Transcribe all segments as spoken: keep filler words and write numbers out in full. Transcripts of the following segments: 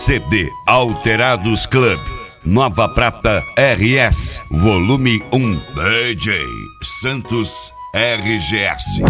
C D Alterados Club, Nova Prata R S, volume um, D J Santos R G S.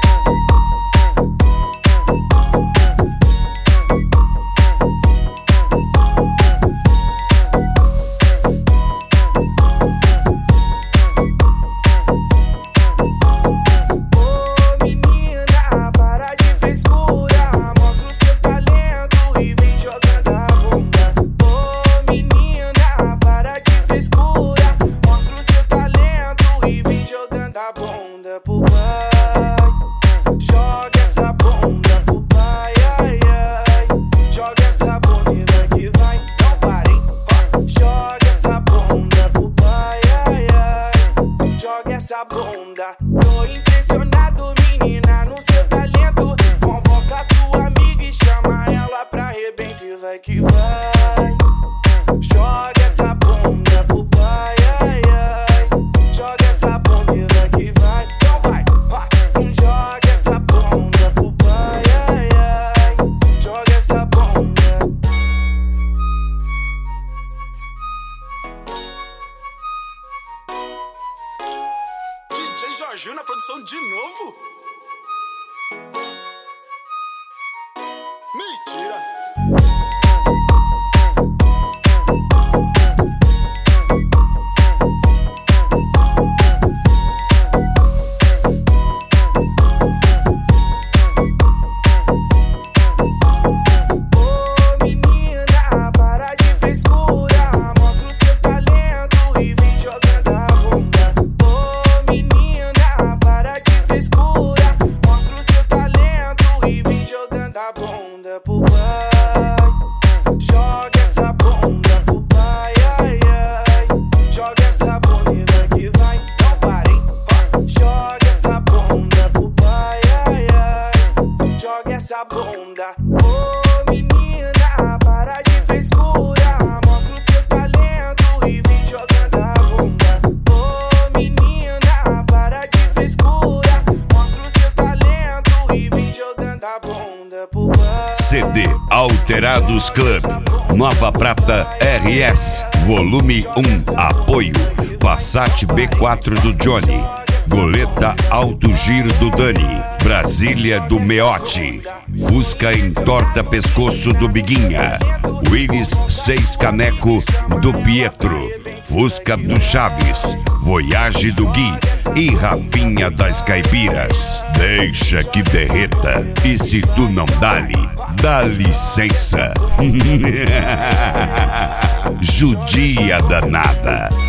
Tô impressionado, menina, no seu talento. Convoca sua amiga e chama ela pra arrebento. E vai que vai. Joga essa bunda pro pai, ai, ai. Joga essa bunda e vai que vai. Então vai, vai. Joga essa bunda pro pai, ai, ai. Joga essa bunda. D J Jorginho na produção de novo? Mentira! Joga essa bunda pro pai, ai, ai. Joga essa bunda e vai que vai. Não parem, joga essa bunda pro pai, ai, ai. Joga essa bunda. Ô menina, para de frescura. Mostra o seu talento e vem jogando a bunda. Ô menina, para de frescura. Mostra o seu talento e vem jogando a bunda pro pai. C D Alterados Club, Nova Prata R S, volume um, apoio Passat B quatro do Johnny, Goleta Alto Giro do Dani, Brasília do Meote, Fusca Entorta Pescoço do Biguinha, Willis seis Caneco do Pietro, Fusca do Chaves, Voyage do Gui e Rafinha das Caipiras. Deixa que derreta, e se tu não dá-lhe, dá licença. Judia danada.